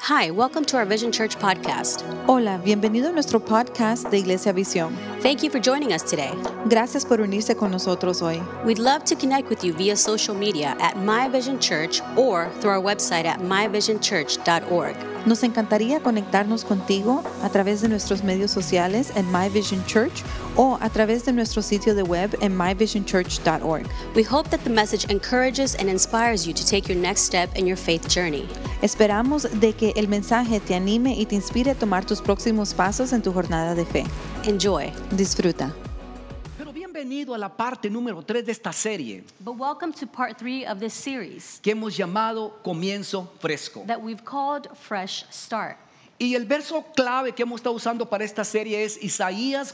Hi, welcome to our Vision Church podcast. Hola, bienvenido a nuestro podcast de Iglesia Visión. Thank you for joining us today. Gracias por unirse con nosotros hoy. We'd love to connect with you via social media at My Vision Church or through our website at myvisionchurch.org. Nos encantaría conectarnos contigo a través de nuestros medios sociales en My Vision Church o a través de nuestro sitio de web en myvisionchurch.org. We hope that the message encourages and inspires you to take your next step in your faith journey. Esperamos de que el mensaje te anime y te inspire a tomar tus próximos pasos en tu jornada de fe. Enjoy. Disfruta. Pero bienvenido a la parte número 3 de esta serie But welcome to part 3 of this series que hemos llamado Comienzo Fresco. that we've called Fresh Start. Y el verso clave que hemos estado usando para esta serie es Isaías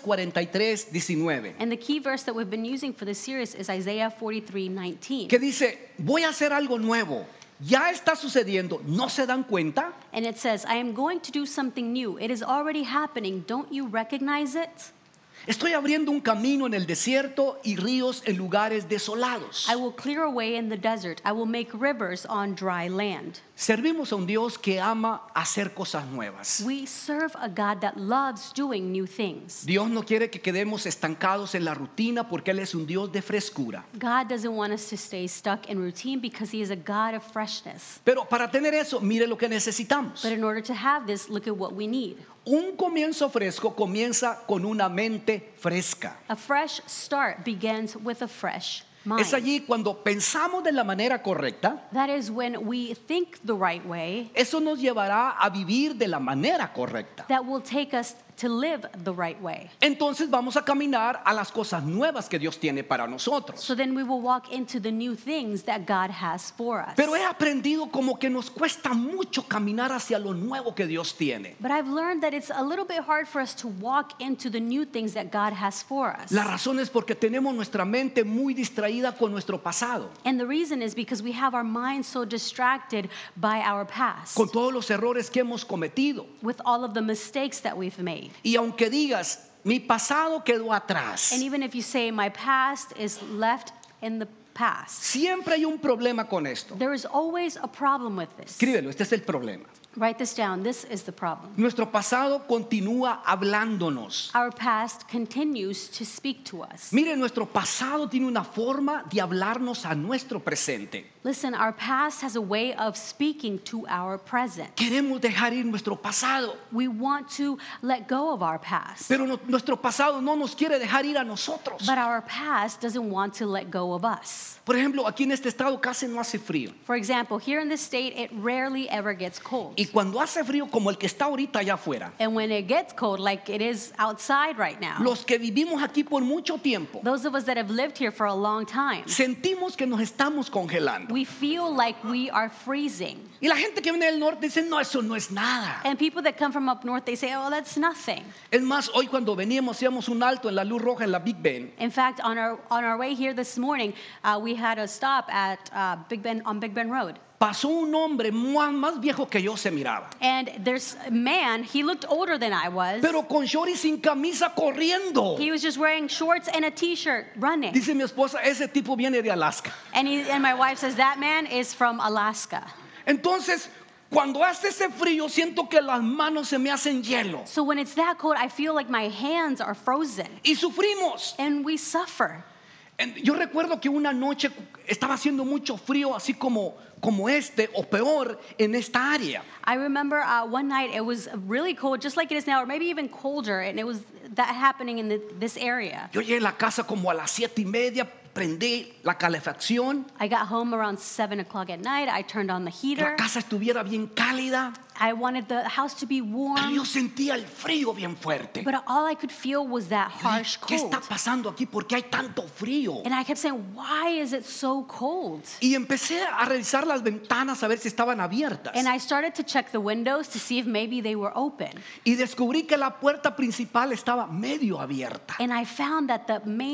43:19, And the key verse that we've been using for this series is Isaiah 43:19. que dice, voy a hacer algo nuevo. Ya está sucediendo, ¿no se dan cuenta? And it says, I am going to do something new. It is already happening. Don't you recognize it? Estoy abriendo un camino en el desierto y ríos en lugares desolados. I will clear a way in the desert. I will make rivers on dry land. Servimos a un Dios que ama hacer cosas nuevas. We serve a God that loves doing new things. Dios no quiere que quedemos estancados en la rutina porque Él es un Dios de frescura. God doesn't want us to stay stuck in routine because He is a God of freshness. Pero para tener eso, mire lo que necesitamos. But in order to have this, look at what we need. Un comienzo fresco comienza con una mente fresca. A fresh start begins with a fresh mind. Es allí cuando pensamos de la manera correcta, That is when we think the right way. eso nos llevará a vivir de la manera correcta. That will take us to live the right way. Entonces vamos a caminar a las cosas nuevas que Dios tiene para nosotros. So then we will walk into the new things that God has for us. Pero he aprendido como que nos cuesta mucho caminar hacia lo nuevo que Dios tiene. But I've learned that it's a little bit hard for us to walk into the new things that God has for us. La razón es porque tenemos nuestra mente muy distraída con nuestro pasado, And the reason is because we have our minds so distracted by our past, con todos los errores que hemos cometido. with all of the mistakes that we've made. Y aunque digas, mi pasado quedó atrás, And even if you say my past is left in the past, siempre hay un problema con esto. there is always a problem with this. Escríbelo, este es el problema. Write this down. This is the problem. Nuestro pasado continúa hablándonos. Our past continues to speak to us. Mire, nuestro pasado tiene una forma de hablarnos a nuestro presente. Listen, our past has a way of speaking to our present. Queremos dejar ir nuestro pasado, We want to let go of our past, pero nuestro pasado no nos quiere dejar ir a nosotros. but our past doesn't want to let go of us. Por ejemplo, aquí en este estado casi no hace frío. For example, here in this state, it rarely ever gets cold. Y cuando hace frío como el que está ahorita allá afuera, And when it gets cold, like it is outside right now, los que vivimos aquí por mucho tiempo, those of us that have lived here for a long time, sentimos que nos estamos congelando. we feel like we are freezing. Y la gente que viene del norte dice, no, eso no es nada. And people that come from up north, they say, oh, that's nothing. Es más, hoy cuando veníamos hacíamos un alto en la luz roja en la Big Ben. In fact, on our way here this morning, we had a stop at Big Ben on Big Ben Road. Pasó un hombre más viejo que yo se miraba, And there's a man, he looked older than I was. pero con short y sin camisa corriendo. He was just wearing shorts and a t-shirt running. Dice mi esposa, ese tipo viene de Alaska. And my wife says, that man is from Alaska. Entonces, cuando hace ese frío, siento que las manos se me hacen hielo. So when it's that cold, I feel like my hands are frozen. Y sufrimos. And we suffer. Yo recuerdo que una noche estaba haciendo mucho frío, así como este o peor en esta área. I remember one night it was really cold, just like it is now, or maybe even colder, and it was that happening in this area. Yo llegué a la casa como a las 7:30, prendí la calefacción, I got home around 7 o'clock at night. I turned on the que heater. la casa estuviera bien cálida, I wanted the house to be pero warm, yo sentía el frío bien fuerte. but all I could feel was that Yo dije, harsh ¿qué cold. está pasando aquí? ¿Por qué hay tanto frío? And I kept saying, why is it so cold? Y empecé a revisar las ventanas a ver si estaban abiertas. And I started to check the windows to see if maybe they were open. Y descubrí que la puerta principal estaba medio abierta. And I found that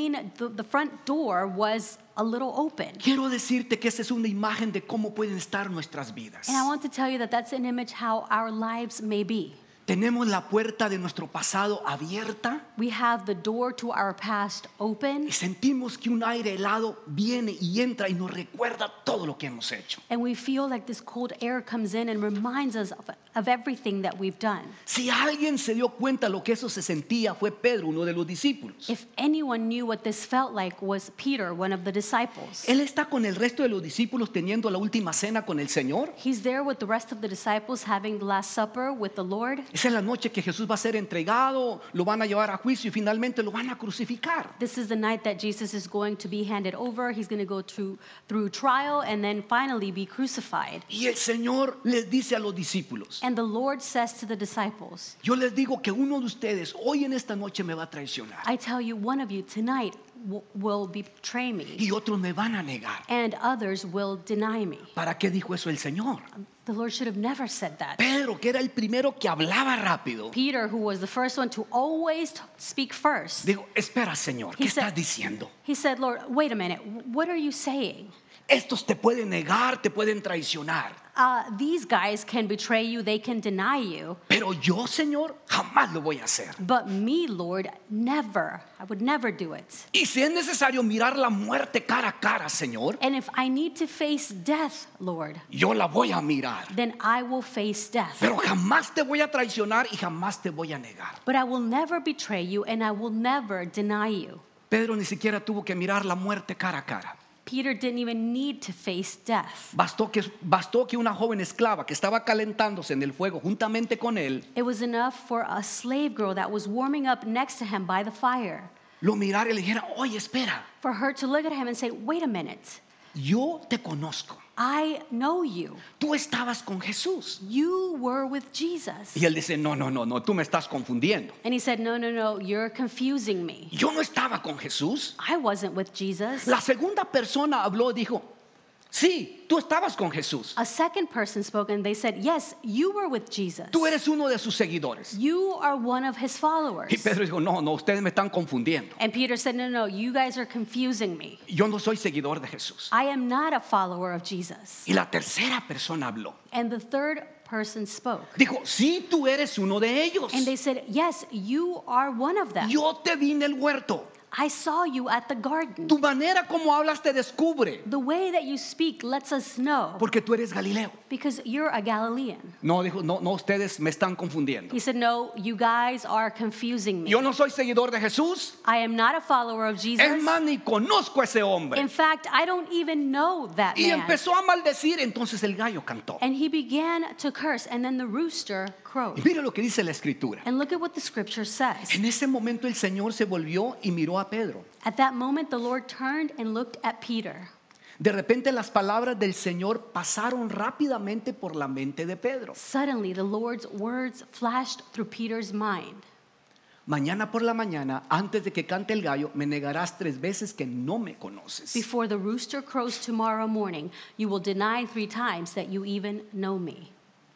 the front door was a little open. Quiero decirte que esa es una imagen de cómo pueden estar nuestras vidas. And I want to tell you that that's an image how our lives may be. tenemos la puerta de nuestro pasado abierta We have the door to our past open, y sentimos que un aire helado viene y entra y nos recuerda todo lo que hemos hecho. and we feel like this cold air comes in and reminds us of everything that we've done. Si alguien se dio cuenta lo que eso se sentía, fue Pedro, uno de los discípulos. If anyone knew what this felt like, was Peter, one of the disciples. Él está con el resto de los discípulos teniendo la última cena con el Señor. He's there with the rest of the disciples having the Last Supper with the Lord. Esa es la noche que Jesús va a ser entregado, lo van a llevar a juicio y finalmente lo van a crucificar. This is the night that Jesus is going to be handed over. He's going to go through trial and then finally be crucified. Y el Señor les dice a los discípulos, And the Lord says to the disciples, yo les digo que uno de ustedes hoy en esta noche me va a traicionar I tell you, one of you tonight will betray me, y otros me van a negar. and others will deny me. ¿Para qué dijo eso el Señor? The Lord should have never said that. Pedro, que era el primero que hablaba rápido, Peter, who was the first one to always speak first, dijo, espera Señor, ¿qué He said- estás diciendo? he said, Lord, wait a minute, what are you saying? Estos te pueden negar, te pueden traicionar. These guys can betray you, they can deny you, Pero yo, Señor, jamás lo voy a hacer. but me, Lord, never. I would never do it. Y si es necesario mirar la muerte cara a cara, Señor, And if I need to face death, Lord, yo la voy a mirar. then I will face death. Pero jamás te voy a traicionar y jamás te voy a negar. But I will never betray you and I will never deny you. Pedro ni siquiera tuvo que mirar la muerte cara a cara. Peter didn't even need to face death. Bastó que una joven esclava que estaba calentándose en el fuego juntamente con él, It was enough for a slave girl that was warming up next to him by the fire, lo mirara y le dijera, oye, espera, for her to look at him and say, wait a minute, yo te conozco. I know you. Tú estabas con Jesús. You were with Jesus. Y él dice, no, tú me estás confundiendo. And he said, no, you're confusing me. Yo no estaba con Jesús. I wasn't with Jesus. La segunda persona habló, dijo, sí, tú estabas con Jesús. A second person spoke and they said, yes, you were with Jesus. Tú eres uno de sus seguidores. You are one of his followers. Y Pedro dijo, no, ustedes me están confundiendo. And Peter said, no, you guys are confusing me. Yo no soy seguidor de Jesús. I am not a follower of Jesus. Y la tercera persona habló. And the third person spoke. Dijo, sí, tú eres uno de ellos. And they said, yes, you are one of them. Yo te vi en el huerto. I saw you at the garden. Tu manera como hablas te descubre. The way that you speak lets us know Porque tú eres Galileo. because you're a Galilean. No, dijo, no, ustedes me están confundiendo. He said, no, you guys are confusing me. Yo no soy seguidor de Jesús. I am not a follower of Jesus. Es más, ni conozco a ese hombre. In fact, I don't even know that Y man. empezó a maldecir, entonces el gallo cantó. And he began to curse, and then the rooster Y crowed. mire lo que dice la escritura. And look at what the scripture says. En ese momento el Señor se volvió y miró a Pedro. At that moment, the Lord turned and looked at Peter. De repente las palabras del Señor pasaron rápidamente por la mente de Pedro. Suddenly, the Lord's words flashed through Peter's mind. Mañana por la mañana, antes de que cante el gallo, me negarás 3 veces que no me conoces. Before the rooster crows tomorrow morning, you will deny 3 times that you even know me.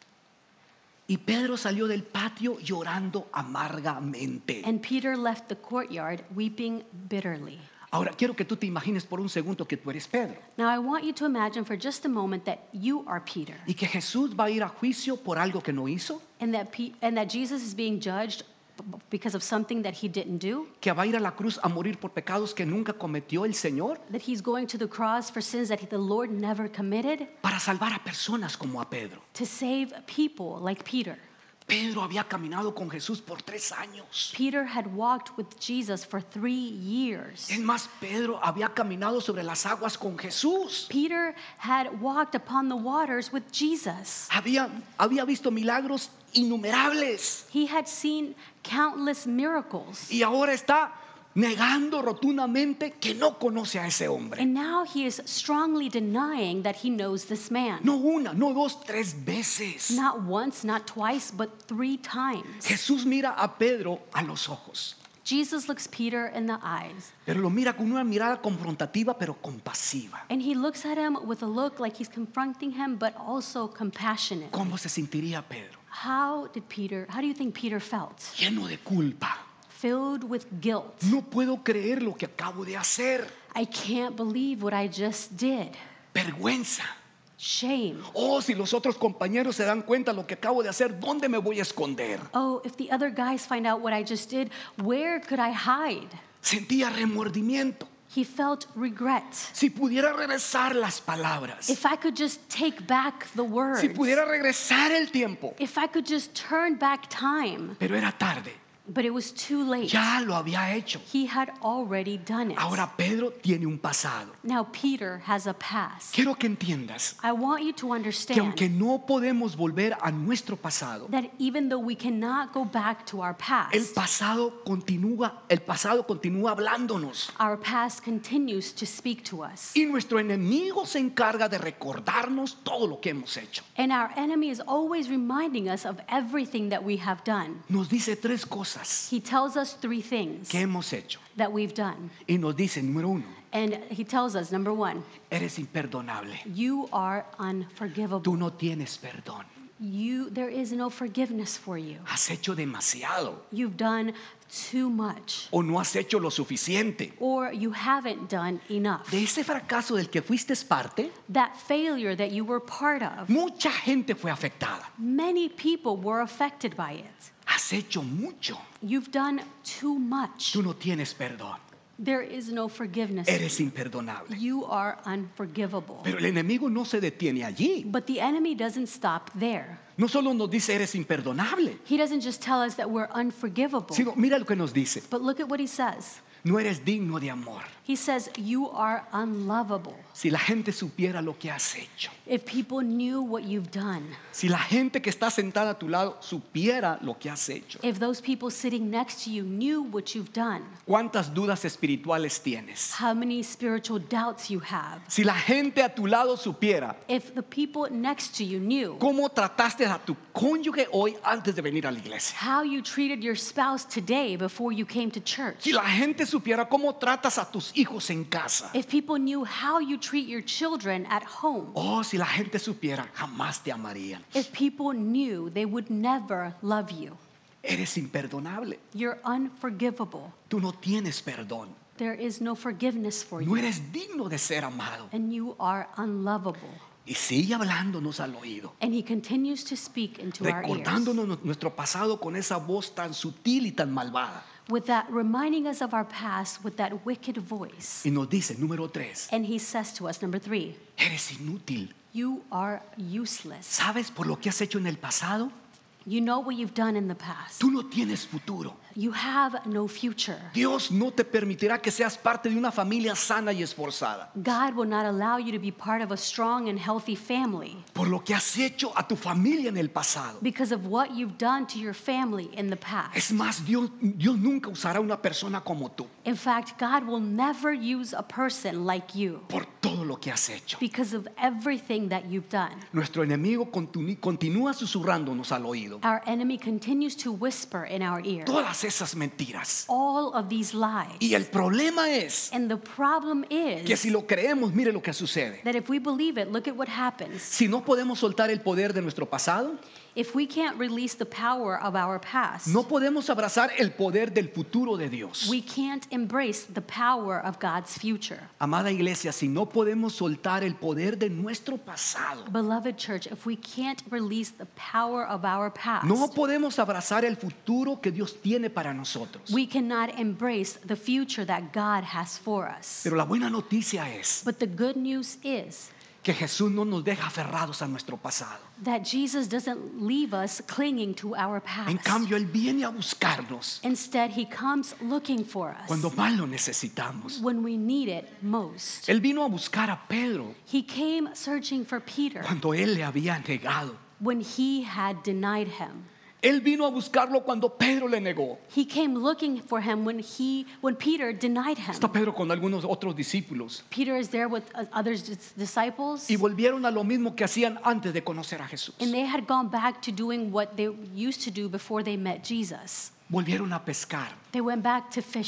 Y Pedro salió del patio llorando amargamente. And Peter left the courtyard weeping bitterly. Ahora quiero que tú te imagines por un segundo que tú eres Pedro Now, I want you to imagine for just a moment that you are Peter y que Jesús va a ir a juicio por algo que no hizo, and that Jesus is being judged because of something that he didn't do, que va a ir a la cruz a morir por pecados que nunca cometió el Señor, that he's going to the cross for sins that the Lord never committed para salvar a personas como a Pedro. to save people like Peter. Pedro había caminado con Jesús por 3 años. Peter had walked with Jesus for 3 years. Es más, Pedro había caminado sobre las aguas con Jesús. Peter had walked upon the waters with Jesus. Había visto milagros innumerables. He had seen countless miracles. Y ahora está negando rotundamente que no conoce a ese hombre. And now he is strongly denying that he knows this man. No una, no 2, 3 veces. Not once, not twice, but 3 times. Jesús mira a Pedro a los ojos, Jesus looks Peter in the eyes, pero lo mira con una mirada confrontativa pero compasiva. and he looks at him with a look like he's confronting him, but also compassionate. ¿Cómo se sentiría Pedro? How do you think Peter felt? Lleno de culpa. Filled with guilt. No puedo creer lo que acabo de hacer. I can't believe what I just did. Vergüenza. Shame. Oh, si los otros compañeros se dan cuenta de lo que acabo de hacer, ¿dónde me voy a esconder? Oh, if the other guys find out what I just did, where could I hide? Sentía remordimiento. He felt regret. Si pudiera regresar las palabras, If I could just take back the words. si pudiera regresar el tiempo, If I could just turn back time. pero era tarde, But it was too late. ya lo había hecho. He had already done it. Ahora Pedro tiene un pasado. Now Peter has a past. Quiero que entiendas I want you to que understand aunque no podemos volver a nuestro pasado, that even though we cannot go back to our past, el pasado continúa hablándonos. our past continues to speak to us. Y nuestro enemigo se encarga de recordarnos todo lo que hemos hecho. And our enemy is always reminding us of everything that we have done. Nos dice tres cosas He tells us three things que hemos hecho. that we've done. Y nos dice, número uno, And he tells us, number one, eres imperdonable. you are Tú unforgivable. no tienes perdón. There is no forgiveness for you. Has hecho demasiado You've done too much, o no has hecho lo suficiente. or you haven't done enough. De ese fracaso del que fuiste parte, That failure that you were part of, mucha gente fue afectada. many people were affected by it. Has hecho mucho. You've done too much. Tú no tienes perdón. There is no forgiveness. Eres imperdonable. You are unforgivable. Pero el enemigo no se detiene allí. But the enemy doesn't stop there. No solo nos dice eres imperdonable, He doesn't just tell us that we're unforgivable, sino mira lo que nos dice. but look at what he says. No eres digno de amor. He says, you are unlovable. Si la gente supiera lo que has hecho. If people knew what you've done, Si la gente que está sentada a tu lado supiera lo que has hecho. if those people sitting next to you knew what you've done, ¿Cuántas dudas espirituales tienes? how many spiritual doubts you have, Si la gente a tu lado supiera if the people next to you knew cómo trataste a tu cónyuge hoy antes de venir a la iglesia. how you treated your spouse today before you came to church, Si la gente supiera cómo tratas a tus hijos en casa. if people knew how you treat your children at home, Oh, si la gente supiera, jamás te amarían. if people knew, they would never love you. Eres imperdonable. You're unforgivable. Tú no tienes perdón. There is no forgiveness for No you, eres digno de ser amado. and you are unlovable. Y sigue hablándonos al oído, And he continues to speak into our ears recordándonos nuestro pasado con esa voz tan sutil y tan malvada. with that, reminding us of our past with that wicked voice. Y nos dice, número 3, And he says to us, number 3, eres inútil. you are useless. ¿Sabes por lo que has hecho en el pasado? You know what you've done in the past. Tú no tienes futuro. You have no future. Dios no te permitirá que seas parte de una familia sana y esforzada. God will not allow you to be part of a strong and healthy family Por lo que has hecho a tu familia en el pasado. because of what you've done to your family in the past. Es más, Dios nunca usará una persona como tú In fact, God will never use a person like you por todo lo que has hecho. because of everything that you've done. Nuestro enemigo continúa susurrándonos al oído Our enemy continues to whisper in our ear todas esas mentiras. all of these lies. Y el problema es And the problem que is si lo creemos, mire lo que sucede. that if we believe it, look at what happens. Si no podemos soltar el poder de nuestro pasado, If we can't release the power of our past, no podemos abrazar el poder del futuro de Dios. we can't embrace the power of God's future. Amada iglesia, si no podemos soltar el poder de nuestro pasado, Beloved church, if we can't release the power of our past, no podemos abrazar el futuro que Dios tiene para nosotros. we cannot embrace the future that God has for us. Pero la buena noticia es But the good news is que Jesús no nos deja aferrados a nuestro pasado. that Jesus doesn't leave us clinging to our En past. cambio, Él viene a buscarnos Instead, he comes looking for us cuando más lo necesitamos. when we need it most. Él vino a buscar a Pedro He came searching for Peter cuando Él le había negado. when he had denied him. Él vino a buscarlo cuando Pedro le negó. He came looking for him when Peter denied him. Está Pedro con algunos otros discípulos Peter is there with other disciples, y volvieron a lo mismo que hacían antes de conocer a Jesús. and they had gone back to doing what they used to do before they met Jesus. Volvieron a pescar. They went back to fishing.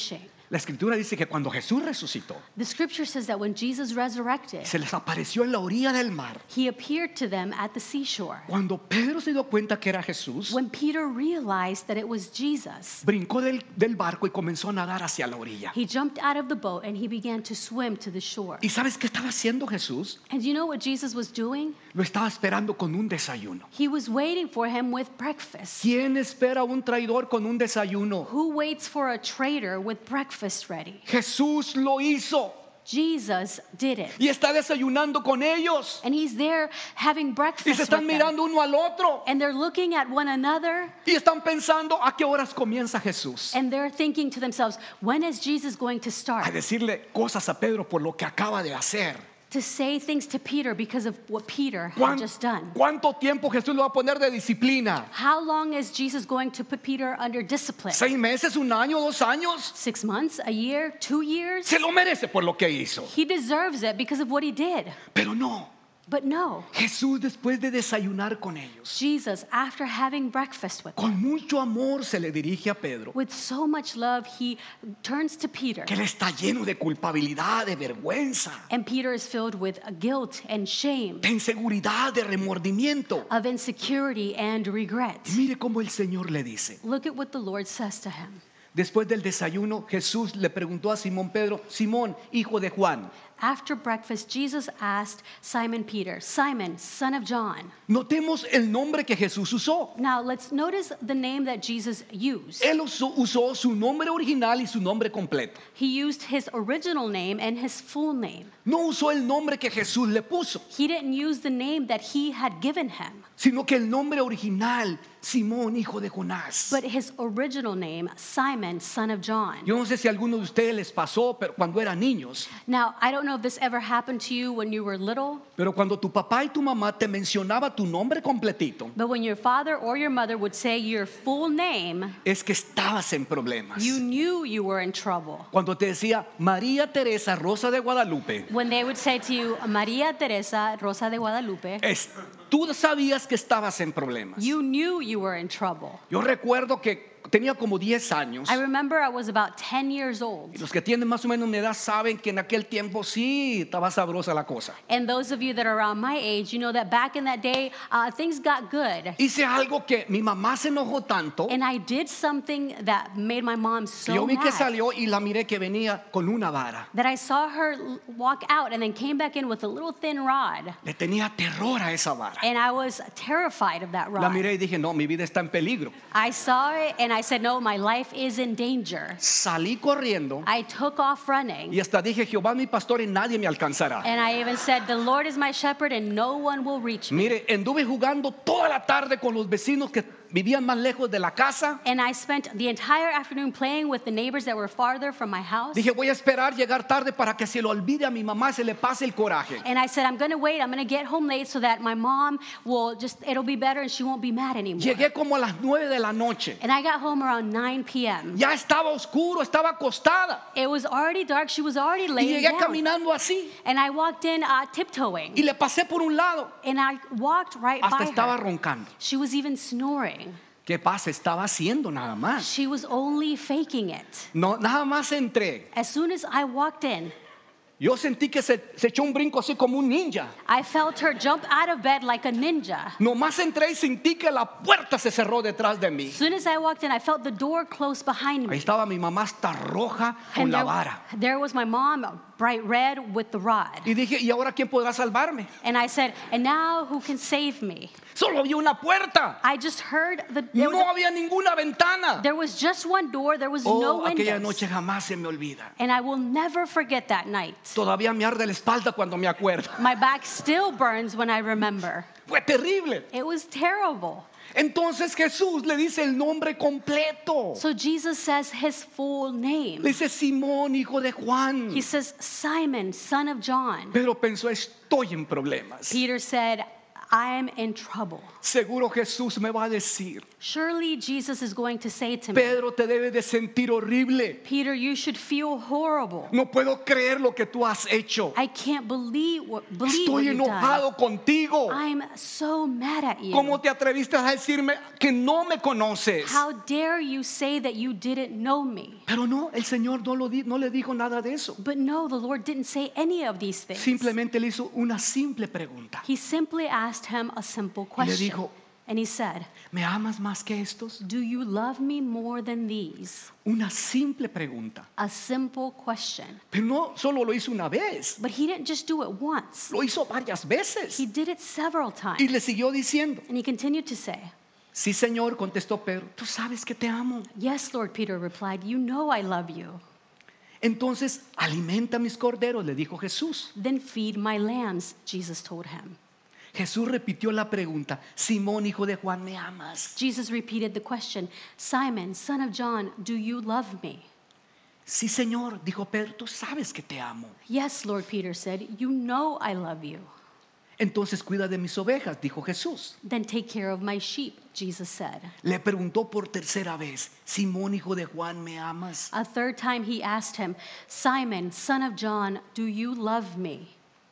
La escritura dice que cuando Jesús resucitó, The scripture says that when Jesus resurrected, se les apareció en la orilla del mar. he appeared to them at the seashore. Cuando Pedro se dio cuenta que era Jesús, When Peter realized that it was Jesus, brincó del barco y comenzó a nadar hacia la orilla. he jumped out of the boat and he began to swim to the shore. ¿Y sabes qué estaba haciendo Jesús? And you know what Jesus was doing? Lo estaba esperando con un desayuno. He was waiting for him with breakfast. ¿Quién espera a un traidor con un desayuno? Who waits for a traitor with breakfast ready? Jesús lo hizo Jesus did it. y está desayunando con ellos. And he's there having Y breakfast se están with them. mirando uno al otro And they're looking at one another y están pensando a qué horas comienza Jesús. and they're thinking to themselves, when is Jesus going to A start? decirle cosas a Pedro por lo que acaba de hacer. To say things to Peter because of what Peter had just done. ¿Cuánto tiempo Jesús lo va a poner de disciplina? How long is Jesus going to put Peter under discipline? 6 meses, 1 año, 2 años. 6 months, a year, 2 years? Se lo merece por lo que hizo. He deserves it because of what he did. Pero no, But no, Jesús después de desayunar con ellos, Jesus, after having breakfast with them, con mucho amor se le dirige a Pedro, with so much love, he turns to Peter. que él está lleno de culpabilidad, de vergüenza, And Peter is filled with guilt and shame, de inseguridad, de remordimiento. of insecurity and regret. Mire cómo el Señor le dice. Look at what the Lord says to him. Después del desayuno, Jesús le preguntó a Simón Pedro, Simón, hijo de Juan, After breakfast, Jesus asked Simon Peter, Simon, son of John. notemos el nombre que Jesús usó. Now let's notice the name that Jesus used. Él usó su nombre original y su nombre completo. He used his original name and his full name. No usó el nombre que Jesús le puso, He didn't use the name that he had given him, sino que el nombre original, Simón, hijo de Jonás. but his original name, Simon, son of John. Yo no sé si a alguno de ustedes les pasó, pero cuando eran niños, Now, I don't know if this ever happened to you when you were little, pero cuando tu papá y tu mamá te mencionaba tu nombre completito, but when your father or your mother would say your full name, es que estabas en problemas. you knew you were in trouble. Cuando te decía María Teresa Rosa de Guadalupe, When they would say to you, Maria Teresa Rosa de Guadalupe, tú sabías que estabas en problemas. you knew you were in trouble. Yo recuerdo que tenía como 10 años. I remember I was about 10 years Y old. los que tienen más o menos mi edad saben que en aquel tiempo sí estaba sabrosa la cosa. And those of you that are around my age, you know that back in that day, things got good. Hice algo que mi mamá se enojó tanto And I did something that made my mom que yo so vi que mad salió y la miré que venía con una vara. that I saw her walk out and then came back in with a little thin rod. Le tenía terror a esa vara. And I was terrified of that La rod. miré y dije, no, mi vida está en peligro. I saw it and I said, no, my life is in danger. Salí corriendo I took off running. y hasta dije, Jehová es mi pastor y nadie me alcanzará. And I even said, the Lord is my shepherd and no one will reach me. Mire, anduve jugando toda la tarde con los vecinos que vivían más lejos de la casa. And I spent the entire afternoon playing with the neighbors that were farther from my house. Dije, voy a esperar llegar tarde para que se lo olvide a mi mamá y se le pase el coraje. And I said, I'm going to wait. I'm going to get home late so that my mom will it'll be better and she won't be mad anymore. Llegué como a las 9 de la noche. And I got home around 9 p.m. Ya estaba oscuro, estaba acostada. It was already dark. She was already Y laying llegué down. caminando así. And I walked in tiptoeing. Y le pasé por un lado. And I walked right Hasta by estaba her. roncando. She was even snoring. ¿Qué pasa? Estaba haciendo nada más. She was only faking it. No, nada más entré. As soon as I walked in, Yo sentí que se echó un brinco así como un ninja. I felt her jump out of bed like a ninja. Nomás entré y sentí que la puerta se cerró detrás de mí. As soon as I walked in, I felt the door close behind Ahí me. estaba mi mamá hasta roja con And la vara. there was my mom, bright red with the rod. Y dije, ¿y ahora quién podrá salvarme? And I said, and now who can save me? Solo vi una puerta. I just heard No había ninguna ventana. there was just one door, there was Oh, no aquella windows. noche jamás se me olvida. And I will never forget that night. Todavía me arde la espalda cuando me acuerdo. My back still burns when I remember. Fue terrible. It was terrible. Entonces Jesús le dice el nombre completo. So Jesus says his full name. Le dice Simón, hijo de Juan. He says, Simon, son of John. Pedro pensó, estoy en problemas. Peter said, I'm in trouble. Seguro Jesús me va a decir, Surely Jesus is going to say to me, Pedro, te debes de sentir horrible. Peter, you should feel horrible. No puedo creer lo que tú has hecho. I can't believe what Estoy you've done. enojado contigo. I'm so mad at you. ¿Cómo te atreviste a decirme que no me conoces? How dare you say that you didn't know me? Pero no, el Señor no le dijo nada de eso. But no, the Lord didn't say any of these things. Simplemente le hizo una simple pregunta. He simply asked him a simple Y le question. dijo, And he said, ¿me amas más que estos? do you love me more than these? Una simple pregunta. A simple question. Pero no solo lo hizo una vez, But he didn't just do it once. lo hizo varias veces. He did it several Y times. le siguió diciendo, And he continued to say, sí, Señor, contestó Pedro, tú sabes que te amo. yes, Lord, Peter replied, you know I love you. Entonces, alimenta mis corderos, le dijo Jesús. Then feed my lambs, Jesus told him. Jesús repitió la pregunta, Simón, hijo de Juan, ¿me amas? Jesus repeated the question, Simon, son of John, do you love me? Sí, Señor, dijo Pedro, tú sabes que te amo. Yes, Lord, Peter said, you know I love you. Entonces cuida de mis ovejas, dijo Jesús. Then take care of my sheep, Jesus said. Le preguntó por tercera vez, Simón, hijo de Juan, ¿me amas? A third time he asked him, Simon, son of John, do you love me?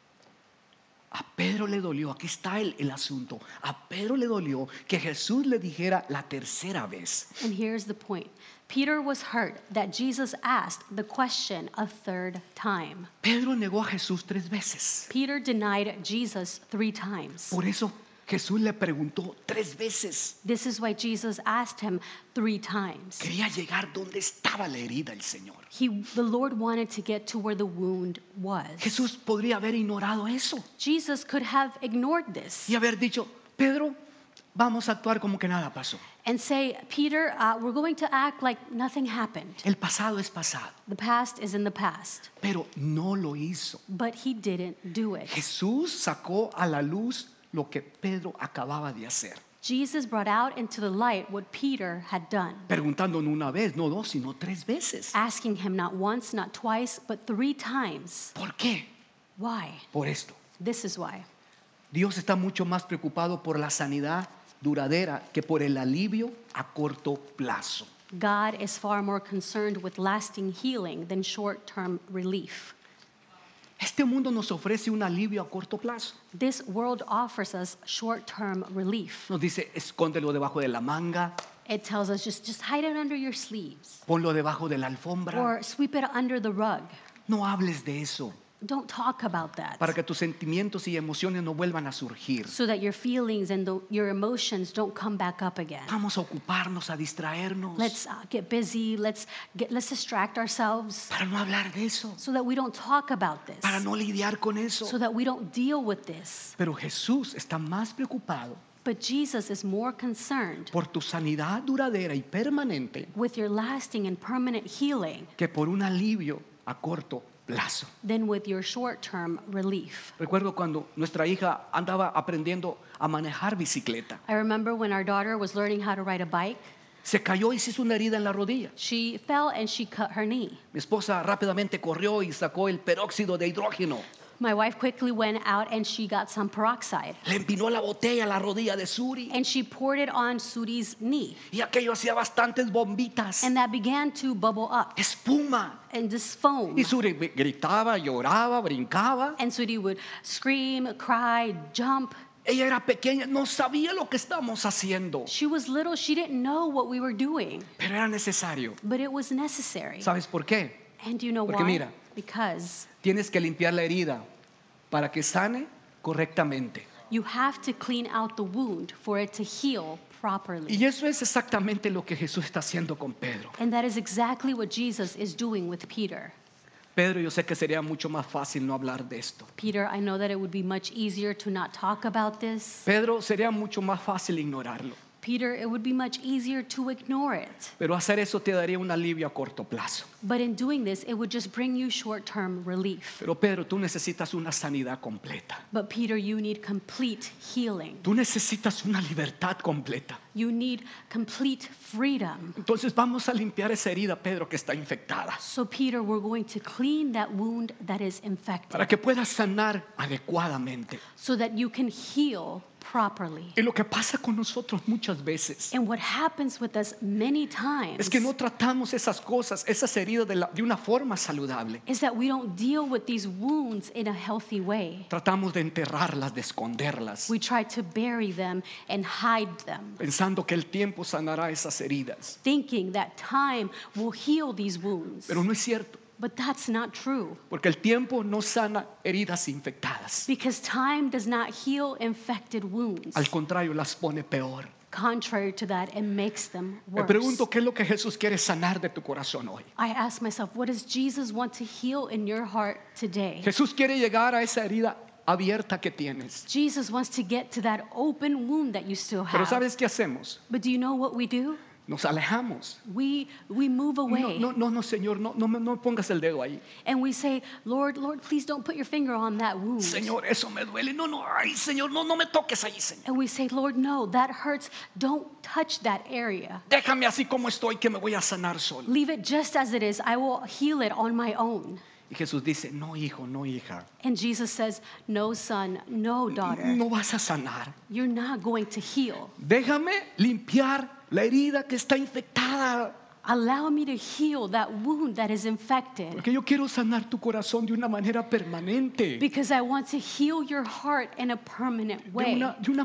A Pedro le dolió, aquí está el asunto, a Pedro le dolió que Jesús le dijera la tercera vez. And here's the point. Peter was hurt that Jesus asked the question a third time. Pedro negó a Jesús 3 veces. Peter denied Jesus 3 times. Por eso Jesús le preguntó 3 veces. This is why Jesus asked him 3 times. Quería llegar donde estaba la herida el Señor. The Lord wanted to get to where the wound was. Jesús podría haber ignorado eso Jesus could have ignored this y haber dicho, Pedro, vamos a actuar como que nada pasó. and say, Peter, we're going to act like nothing happened. El pasado es pasado, The past is in the past. pero no lo hizo. But he didn't do it. Jesús sacó a la luz lo que Pedro acababa de hacer, Jesus brought out into the light what Peter had done, preguntando no una vez, no 2, sino 3 veces. asking him not once, not twice, but 3 times. ¿Por qué? Why? Por esto. This is why. Dios está mucho más preocupado por la sanidad duradera que por el alivio a corto plazo. God is far more concerned with lasting healing than short-term relief. Este mundo nos ofrece un alivio a corto plazo. This world offers us short-term relief. Nos dice, escóndelo debajo de la manga, It tells us just hide it under your sleeves ponlo debajo de la alfombra. or sweep it under the rug. No hables de eso, Don't talk about that para que tus sentimientos y emociones no vuelvan a surgir. so that your feelings and your emotions don't come back up again. Vamos a ocuparnos, a distraernos, Let's get busy. Let's distract ourselves para no hablar de eso, so that we don't talk about this, para no lidiar con eso. so that we don't deal with this. Pero Jesús está más preocupado But Jesus is more concerned por tu sanidad duradera y permanente with your lasting and permanent healing que por un alivio a corto plazo. than with your short-term relief. Recuerdo cuando nuestra hija andaba aprendiendo a manejar bicicleta. I remember when our daughter was learning how to ride a bike, Se cayó y se hizo una herida en la rodilla. she fell and she cut her knee. Mi esposa rápidamente corrió y sacó el peróxido de hidrógeno. My wife quickly went out and she got some peroxide Le empinó la botella a la rodilla de Suri and she poured it on Suri's knee. y aquello hacía bastantes bombitas, And that began to bubble up espuma. and this foam. Y Suri gritaba, lloraba, brincaba. And Suri would scream, cry, jump. Ella era pequeña, no sabía lo que estábamos haciendo, She was little, she didn't know what we were doing, pero era necesario. but it was necessary. ¿Sabes por qué? And do you know Porque why? mira. Because Tienes que limpiar la herida para que sane correctamente. you have to clean out the wound for it to heal properly. Y eso es exactamente lo que Jesús está haciendo con Pedro. And that is exactly what Jesus is doing with Peter. Pedro, yo sé que sería mucho más fácil no hablar de esto. Peter, I know that it would be much easier to not talk about this. Pedro, sería mucho más fácil ignorarlo. Peter, it would be much easier to ignore it. Pero hacer eso te daría un alivio a corto plazo. But in doing this, it would just bring you short-term relief. Pero Pedro, tú necesitas una sanidad completa. But Peter, you need complete healing. Tú necesitas una libertad completa. You need complete freedom. Entonces vamos a limpiar esa herida, Pedro, que está infectada, So Peter, we're going to clean that wound that is infected para que puedas sanar adecuadamente. so that you can heal properly. Y lo que pasa con nosotros muchas veces And what happens with us many times es que no tratamos esas cosas, esas heridas de una forma saludable. is that we don't deal with these wounds in a healthy way. Tratamos de enterrarlas, de esconderlas, We try to bury them and hide them, pensando que el tiempo sanará esas heridas. thinking that time will heal these wounds. Pero no es cierto, But that's not true, porque el tiempo no sana heridas infectadas. because time does not heal infected wounds. Al contrario, las pone peor. Contrary to that, it makes them Me worse. pregunto, ¿qué es lo que Jesús quiere sanar de tu corazón hoy? I ask myself, what does Jesus want to heal in your heart today? Jesús quiere llegar a esa herida abierta que tienes. Jesus wants to get to that open wound that you still Pero have. ¿sabes qué hacemos? But do you know what we do? Nos alejamos. We move away. No, Señor, no pongas el dedo ahí. And we say, Lord, please don't put your finger on that wound. Señor, eso me duele. Ay, Señor, no me toques ahí, Señor. And we say, Lord, no, that hurts. Don't touch that area. Déjame así como estoy, que me voy a sanar solo. Leave it just as it is. I will heal it on my own. Y Jesús dice, no, hijo, no, hija. And Jesus says, no, son, no, daughter. No vas a sanar. You're not going to heal. Déjame limpiar la herida que está infectada. Allow me to heal that wound that is infected. Porque yo quiero sanar tu corazón de una manera permanente. Because I want to heal your heart in a permanent way,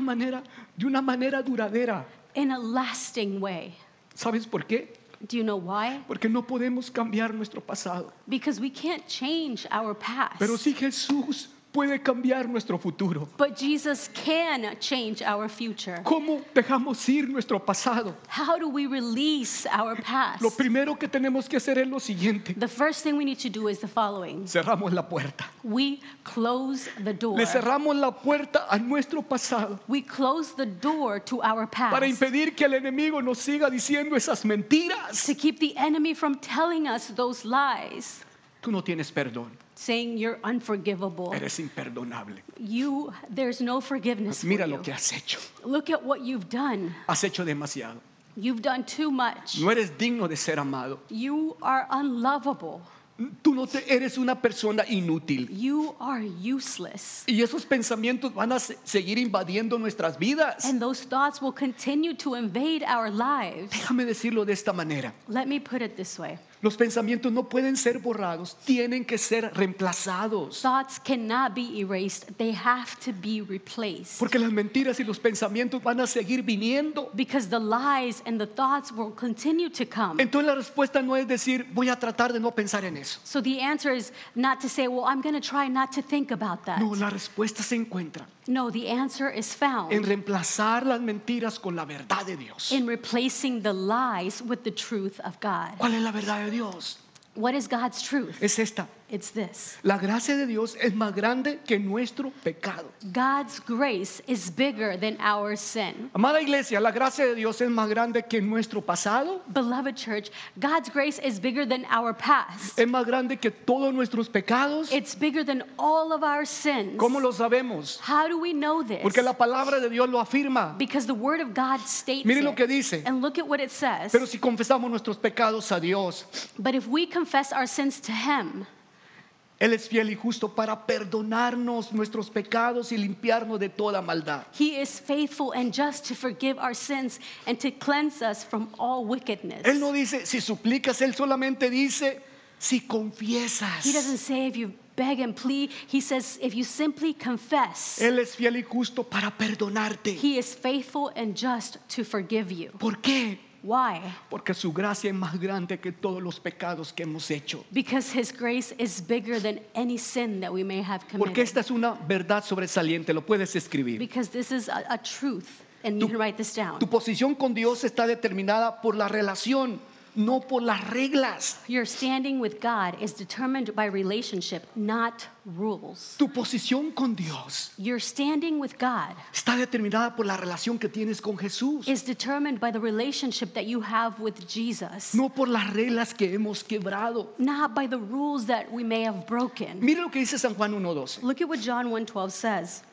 De una manera duradera. in a lasting way. ¿Sabes por qué? Do you know why? Porque no podemos cambiar nuestro pasado. Because we can't change our past. Pero sí Jesús puede cambiar nuestro futuro. But Jesus can change our future. ¿Cómo dejamos ir nuestro pasado? How do we release our past? Lo primero que tenemos que hacer es lo siguiente. The first thing we need to do is the following. Cerramos la puerta. We close the door. Le cerramos la puerta a nuestro pasado We close the door to our para past impedir que el enemigo nos siga diciendo esas mentiras. to keep the enemy from telling us those lies, Tú no tienes perdón. saying you're unforgivable. Eres imperdonable. There's no forgiveness for Mira you. lo que has hecho. Look at what you've done. Has hecho demasiado. You've done too much. No eres digno de ser amado. You are unlovable. Tú no eres una persona inútil. You are useless. Y esos pensamientos van a seguir invadiendo nuestras vidas. And those thoughts will continue to invade our lives. Déjame decirlo de esta manera. Let me put it this way. Los pensamientos no pueden ser borrados, tienen que ser reemplazados. Thoughts cannot be erased. They have to be replaced. Porque las mentiras y los pensamientos van a seguir viniendo. Because the lies and the thoughts will continue to come. Entonces la respuesta no es decir, voy a tratar de no pensar en eso. So the answer is not to say, well, I'm going to try not to think about that. No, la respuesta se encuentra No, the answer is found en reemplazar las mentiras con la verdad de Dios. in replacing the lies with the truth of God. ¿Cuál es la verdad de Dios? What is God's truth? Es esta. It's this. La gracia de Dios es más grande que nuestro pecado. God's grace is bigger than our sin. Amada iglesia, la gracia de Dios es más grande que nuestro pasado. Beloved church, God's grace is bigger than our past. Es más grande que todos nuestros pecados. It's bigger than all of our sins. ¿Cómo lo sabemos? How do we know this? Porque la palabra de Dios lo afirma. Because the word of God states Mire lo que it. dice. And look at what it says. Pero si confesamos nuestros pecados a Dios, But if we confess our sins to Him, Él es fiel y justo para perdonarnos nuestros pecados y limpiarnos de toda maldad. He is faithful and just to forgive our sins and to cleanse us from all wickedness. Él no dice si suplicas, Él solamente dice si He doesn't confiesas. say if you beg and plead. He says if you simply confess, Él es fiel y justo para perdonarte. He is faithful and just to forgive you. ¿Por qué? Why? Porque su gracia es más grande que todos los pecados que hemos hecho. Because His grace is bigger than any sin that we may have Porque committed. esta es una verdad sobresaliente, lo puedes escribir. Because this is a truth, and you can write this down. Tu posición con Dios está determinada por la relación, no por las reglas. Your standing with God is determined by relationship, not rules. Tu posición con Dios Your standing with God está determinada por la relación que tienes con Jesús, is determined by the relationship that you have with Jesus, no por las reglas que hemos quebrado. not by the rules that we may have broken. Mire lo que dice San Juan 1:12. Look at what John 1:12 says.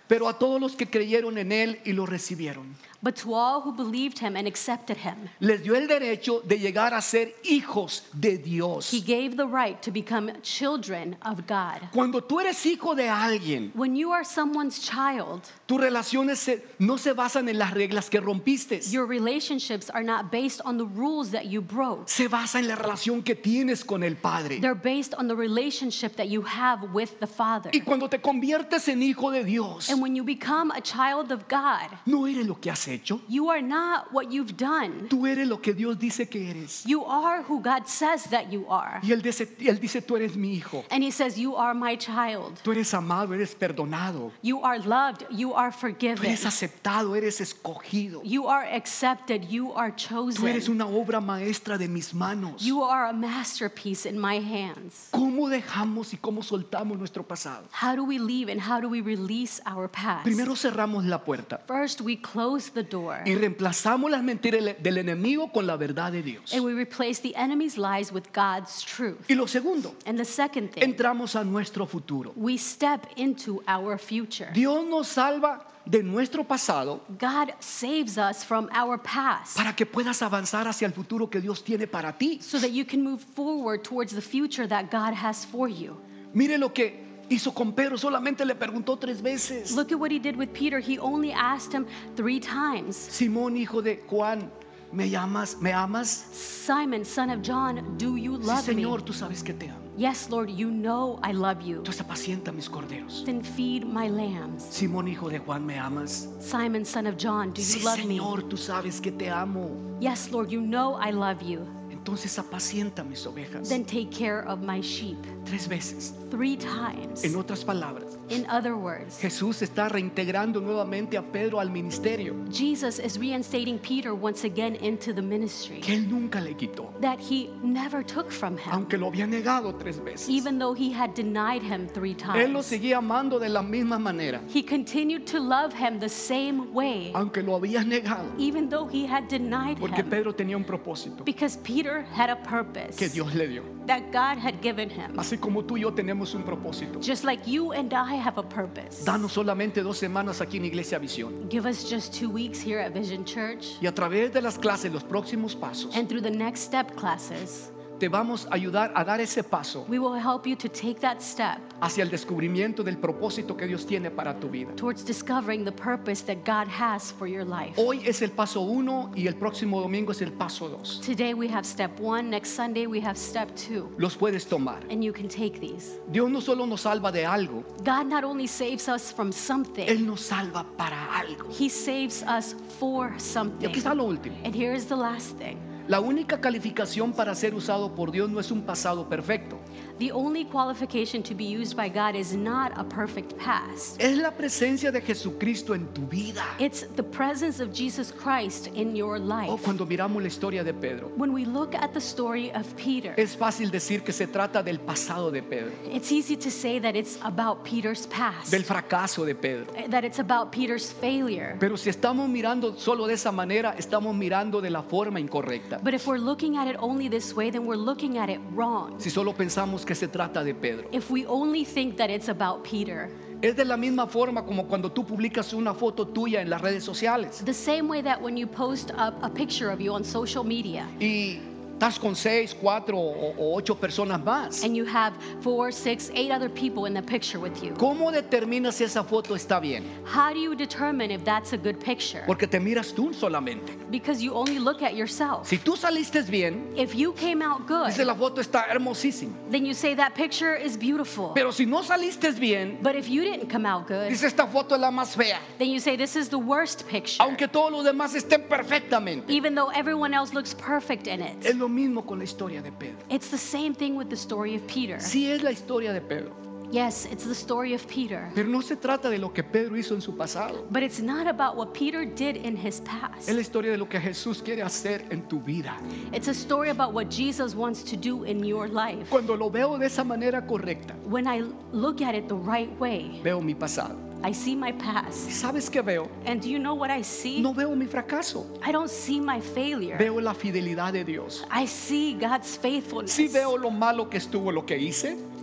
pero a todos los que creyeron en él y lo recibieron, But to all who believed him and accepted him, les dio el derecho de llegar a ser hijos de Dios. he gave the right to become children of God. Cuando tú eres hijo de alguien, When you are someone's child, tus relaciones no se basan en las reglas que rompiste. your relationships are not based on the rules that you broke. Se basa en la relación que tienes con el Padre. They're based on the relationship that you have with the Father. Y cuando te conviertes en hijo de Dios, And when you become a child of God, no eres lo que has hecho, you are not what you've done. tú eres lo que Dios dice que eres. You are who God says that you are. Y él dice, tú eres mi hijo, And he says, you are my child. tú eres amado, eres perdonado, You are loved. You are tú forgiven. eres aceptado, eres escogido, You are accepted. You are tú eres chosen. una obra maestra de mis manos. You are a masterpiece in my hands. ¿Cómo dejamos y cómo soltamos nuestro pasado? How do we leave and how do we release our past? Primero cerramos la puerta First, we close the door y reemplazamos las mentiras del enemigo con la verdad de Dios. and we replace the enemy's lies with God's truth. Y lo segundo, And the second thing, entramos a nuestro futuro. we step into our future. Dios nos salva de nuestro pasado God saves us from our past para que puedas avanzar hacia el futuro que Dios tiene para ti. so that you can move forward towards the future that God has for you. Mire lo que hizo con Pedro, solamente le preguntó 3 veces. Look at what he did with Peter. He only asked him 3 times. Simón, hijo de Juan, ¿me llamas? ¿Me amas? Simon, son of John, do you Sí, love me? Señor, tú sabes que te amo. Yes, Lord, you know I love you. Entonces apacienta mis corderos. Then feed my lambs. Simón, hijo de Juan, ¿me amas? Simon, son of John, do Sí, you love me? Señor, tú sabes que te amo. Yes, Lord, you know I love you. Entonces apacienta mis ovejas. Then take care of my sheep. 3 veces. 3 times. En otras palabras, In other words, Jesús está reintegrando nuevamente a Pedro al ministerio Jesus is reinstating Peter once again into the ministry que él nunca le quitó, that he never took from him, aunque lo había negado 3 veces. even though he had denied him 3 Él lo times. seguía amando de la misma manera, He continued to love him the same way, aunque lo había negado, even though he had denied porque him, Pedro tenía un propósito because Peter had a purpose que Dios le dio. that God had given him. Así como tú y yo tenemos un propósito. Just like you and I have a purpose. Danos solamente 2 semanas aquí en Iglesia Visión. Give us just 2 weeks here at Vision Church, Y a través de las clases, los próximos pasos, and through the next step classes, te vamos a ayudar a dar ese paso we will help you to take that step hacia el descubrimiento del propósito que Dios tiene para tu vida. towards discovering the purpose that God has for your life. Hoy es el paso 1 y el próximo domingo es el paso 2. Today we have step 1, next Sunday we have step 2, Los puedes tomar. and you can take these. Dios no solo nos salva de algo, God not only saves us from something, Él nos salva para algo. He saves us for Y something. aquí está lo último. And here is the last thing. La única calificación para ser usado por Dios no es un pasado perfecto. The only qualification to be used by God is not a perfect past. Es la presencia de Jesucristo en tu vida. It's the presence of Jesus Christ in your life. Oh, cuando miramos la historia de Pedro, When we look at the story of Peter, es fácil decir que se trata del pasado de Pedro, it's easy to say that it's about Peter's past, del fracaso de Pedro. that it's about Peter's failure. Pero si estamos mirando solo de esa manera, estamos mirando de la forma incorrecta. But if we're looking at it only this way, then we're looking at it wrong. Si solo pensamos que se trata de Pedro. If we only think that it's about Peter, Es de la misma forma como cuando tú publicas una foto tuya en las redes sociales the same way that when you post a picture of you on social media y estás con 6, 4 o 8 personas más. and you have 4, 6, 8 other people in the picture with you, ¿Cómo determinas si esa foto está bien? how do you determine if that's a good picture? Porque te miras tú solamente. Because you only look at yourself. Si tú saliste bien, If you came out dice good, la foto está hermosísima. then you say that picture is beautiful. Pero si no saliste bien, But if you didn't come out good, dice esta foto es la más fea. then you say this is the worst picture, Aunque todos los demás estén perfectamente. even though everyone else looks perfect in it. Es lo mismo con la historia de Pedro. It's the same thing with the story of Peter. Sí es la historia de Pedro, Yes, it's the story of Peter. pero no se trata de lo que Pedro hizo en su pasado. But it's not about what Peter did in his Es past. la historia de lo que Jesús quiere hacer en tu vida. It's a story about what Jesus wants to do in your life. Cuando lo veo de esa manera correcta, When I look at it the right way, veo mi pasado. I see my past. ¿Sabes qué veo? And do you know what I see? No veo mi fracaso, I don't see my failure. veo la fidelidad de Dios. I see God's faithfulness. Sí veo lo malo que estuvo lo que hice,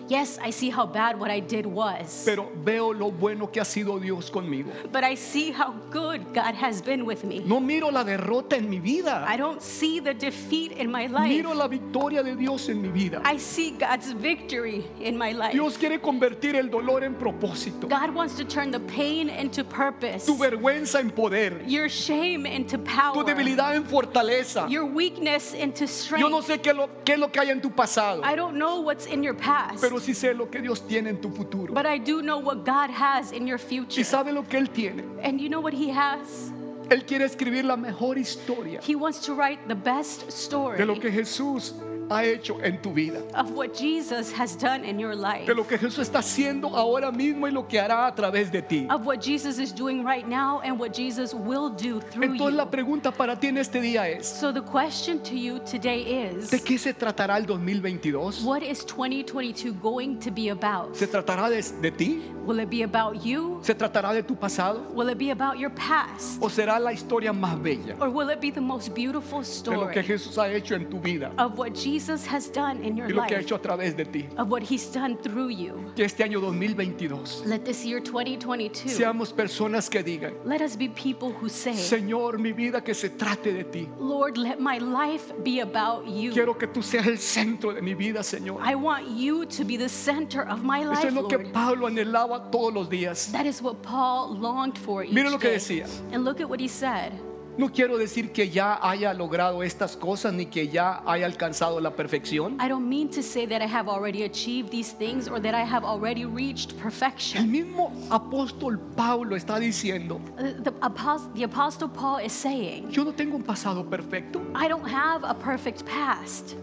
Yes, I see how bad what I did was, pero veo lo bueno que ha sido Dios conmigo. but I see how good God has been with me. No miro la derrota en mi vida, I don't see the defeat in my life. miro la victoria de Dios en mi vida. I see God's victory in my life. Dios quiere convertir el dolor en propósito, God wants to turn the pain into purpose, tu vergüenza en poder, your shame into tu power, debilidad en fortaleza. your weakness into Yo no strength. sé qué es lo que hay en tu pasado, I don't know what's in your past, pero sí sé lo que Dios tiene en tu futuro. but I do know what God has in your Y future. sabe lo que Él tiene. And you know what He has? Él quiere escribir la mejor historia He wants to write the best story de lo que Jesús ha hecho en tu vida, of what Jesus has done in your life, de lo que Jesús está haciendo ahora mismo y lo que hará a través de ti. of what Jesus is doing right now and what Jesus will do through Entonces la you. pregunta para ti en este día es, So the question to you today is, ¿de qué se tratará el 2022? what is 2022 going to be about? ¿Se tratará de ti? Will it be about you? ¿Se tratará de tu pasado? Will it be about your past? ¿O será la historia más bella Or will it be the most beautiful de lo que story Jesús ha hecho en tu vida of what Jesus has done in your y lo que ha life, hecho a través de ti? of what He's done through you? Que este año 2022 Let this year 2022, seamos personas que digan, let us be people who say, Señor, mi vida que se trate de ti. Lord, let my life be about you. Quiero que tú seas el centro de mi vida, Señor. I want you to be the center of my Eso life, es lo que Lord. Pablo anhelaba todos los días. That is what Paul longed for each Mira lo que day. decía. And look at what he said. No quiero decir que ya haya logrado estas cosas ni que ya haya alcanzado la perfección. I don't mean to say that I have already achieved these things or that I have already reached El perfection. mismo apóstol Pablo está diciendo, The Apostle Paul is saying, yo no tengo un pasado perfecto, I don't have a perfect past.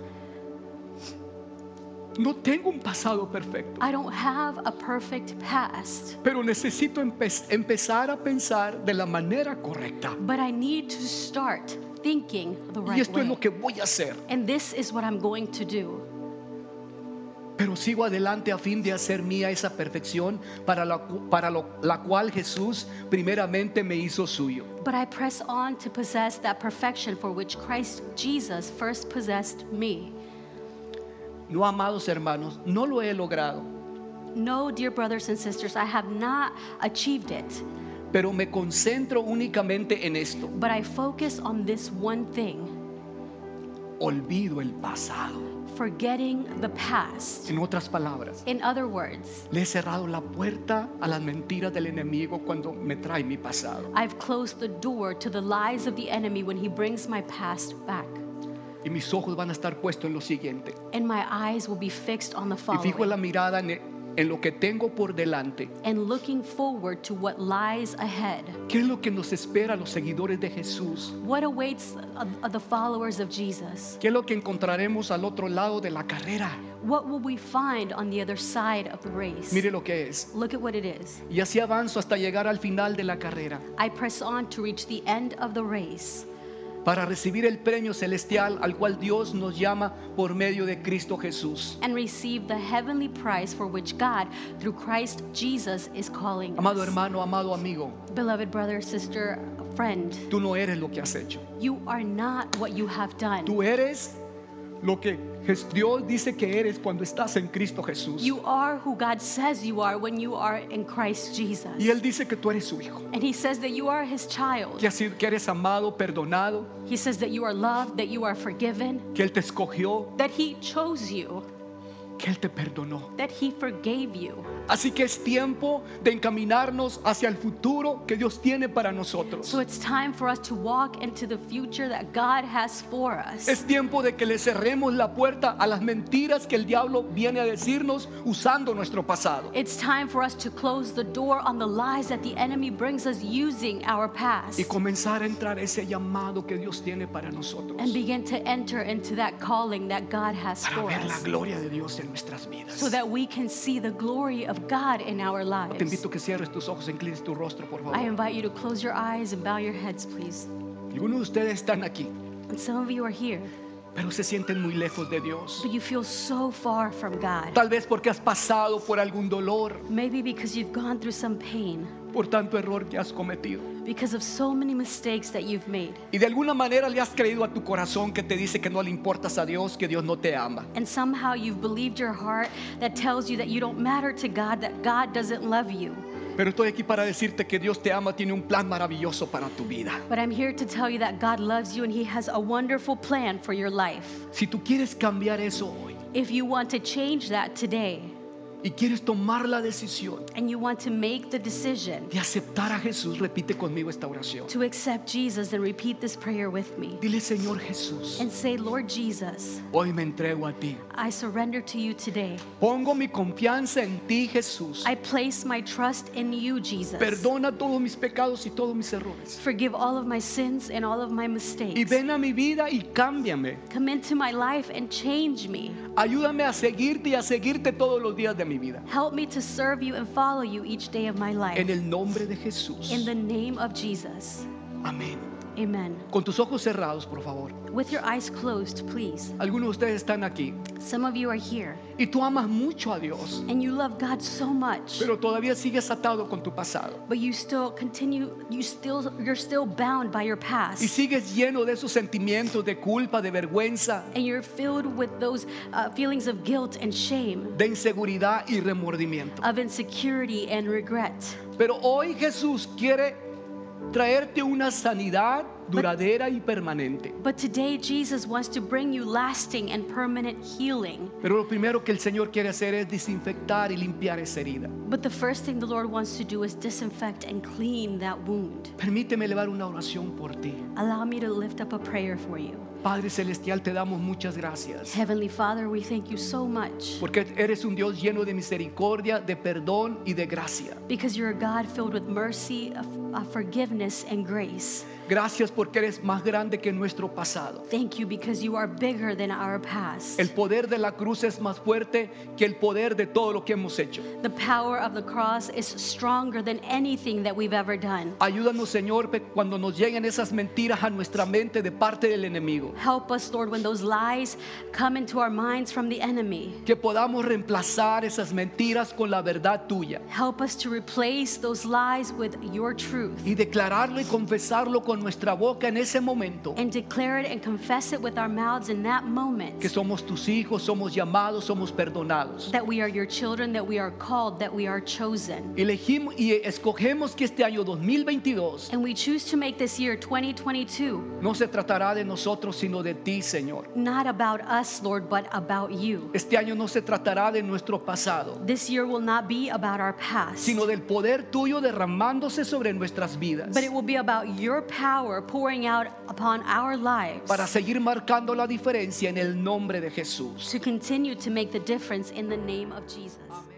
no tengo un pasado perfecto, I don't have a perfect past. pero necesito empezar a pensar de la manera correcta. But I need to start thinking the Y right esto es way. lo que voy a hacer. And this is what I'm going to do. Pero sigo adelante a fin de hacer mía esa perfección para la cual Jesús primeramente me hizo suyo. But I press on to possess that perfection for which Christ Jesus first possessed me. No, amados hermanos, no lo he logrado, No, dear brothers and sisters, I have not achieved it, pero me concentro únicamente en esto. but I focus on this one thing, Olvido el pasado. forgetting the past. En otras palabras, In other words, le he cerrado la puerta a las mentiras del enemigo cuando me trae mi pasado. I've closed the door to the lies of the enemy when he brings my past back. Y mis ojos van a estar puestos en lo siguiente. And my eyes will be fixed on the Y fijo la following, mirada en lo que tengo por delante. and looking forward to what lies ahead. ¿Qué es lo que nos espera a los seguidores de Jesús? What awaits the followers of Jesus? ¿Qué es lo que encontraremos al otro lado de la carrera? What will we find on the other side of the race? Mire lo que es. Look at what it is. Y así avanzo hasta llegar al final de la carrera I press on to reach the end of the race para recibir el premio celestial al cual Dios nos llama por medio de Cristo Jesús. and receive the heavenly prize for which God, through Christ Jesus, is calling Amado us. hermano, amado amigo, Beloved brother, sister, friend, tú no eres lo que has hecho. you are not what you have done. Tú eres lo que Dios dice que eres cuando estás en Cristo Jesús. You are who God says you are when you are in Christ Jesus. Y Él dice que tú eres su hijo, And He says that you are His child. que eres amado, perdonado, He says that you are loved, that you are forgiven, que Él te escogió, that He chose you, que Él te perdonó. that He forgave you. Así que es tiempo de encaminarnos hacia el futuro que Dios tiene para nosotros. So it's time for us to walk into the future that God has for us. Es tiempo de que le cerremos la puerta a las mentiras que el diablo viene a decirnos usando nuestro pasado. It's time for us to close the door on the lies that the enemy brings us using our past Y comenzar a entrar ese llamado que Dios tiene para nosotros. and begin to enter into that calling that God has Para for ver la us, gloria de Dios en nuestras vidas. so that we can see the glory of God in our Te lives. invito a que cierres tus ojos, inclines tu rostro, por favor. I invite you to close your eyes and bow your heads, please. Algunos de ustedes están aquí, And some of you are here, pero se sienten muy lejos de Dios. but you feel so far from God. Tal vez porque has pasado por algún dolor, Maybe because you've gone through some pain, por tanto error que has cometido. because of so many mistakes that you've made. Y de alguna manera le has creído a tu corazón que te dice que no le importas a Dios, que Dios no te ama. And somehow you've believed your heart that tells you that you don't matter to God, that God doesn't love you. Pero estoy aquí para decirte que Dios te ama, tiene un plan maravilloso para tu vida. But I'm here to tell you that God loves you and He has a wonderful plan for your life. Si tú quieres cambiar eso hoy If you want to change that today y quieres tomar la decisión and you want to make the decision de aceptar a Jesús, repite conmigo esta oración. to accept Jesus, then repeat this prayer with me Dile, Señor Jesús, and say, Lord Jesus, hoy me entrego a ti. I surrender to you today. Pongo mi confianza en ti, Jesús. I place my trust in you, Jesus. Perdona todos mis pecados y todos mis errores. Forgive all of my sins and all of my Y mistakes. ven a mi vida y cámbiame. Come into my life and change me. Ayúdame a seguirte y a seguirte todos los días de mi vida. Help me to serve you and follow you each day of my life. En el nombre de Jesús. In the name of Jesus. Amén. Amen. Con tus ojos cerrados, por favor. With your eyes closed, please. Algunos de ustedes están aquí Some of you are here y tú amas mucho a Dios, and you love God so much, pero todavía sigues atado con tu pasado. but you still continue, you're still bound by your Y past. sigues lleno de esos sentimientos de culpa, de vergüenza, And you're filled with those feelings of guilt and shame, de inseguridad y remordimiento. of insecurity and regret. Pero hoy Jesús quiere traerte una sanidad duradera y permanente. But today, Jesus wants to bring you lasting and permanent healing. Pero lo primero que el Señor quiere hacer es desinfectar y limpiar esa herida. But the first thing the Lord wants to do is disinfect and clean that wound. Permíteme elevar una oración por ti. Allow me to lift up a prayer for you. Padre Celestial, te damos muchas gracias, Heavenly Father, we thank you so much porque eres un Dios lleno de misericordia, de perdón y de gracia. because you're a God filled with mercy, of forgiveness, and grace. Gracias porque eres más grande que nuestro pasado. Thank you because you are bigger than our past. El poder de la cruz es más fuerte que el poder de todo lo que hemos hecho. The power of the cross is stronger than anything that we've ever done. Ayúdanos, Señor, cuando nos lleguen esas mentiras a nuestra mente de parte del enemigo, Help us, Lord, when those lies come into our minds from the enemy. que podamos reemplazar esas mentiras con la verdad tuya Help us to replace those lies with your truth y declararlo y confesarlo con nuestra boca en ese momento, and declare it and confess it with our mouths in that moment que somos tus hijos, somos llamados, somos perdonados. that we are your children, that we are called, that we are chosen. Elegimos y escogemos que este año 2022 And we choose to make this year 2022 no se tratará de nosotros sino de ti, Señor. not about us, Lord, but about you. Este año no se tratará de nuestro pasado, This year will not be about our past, sino del poder tuyo derramándose sobre nuestras vidas, but it will be about your power pouring out upon our lives para seguir marcando la diferencia en el nombre de Jesús. to continue to make the difference in the name of Jesus.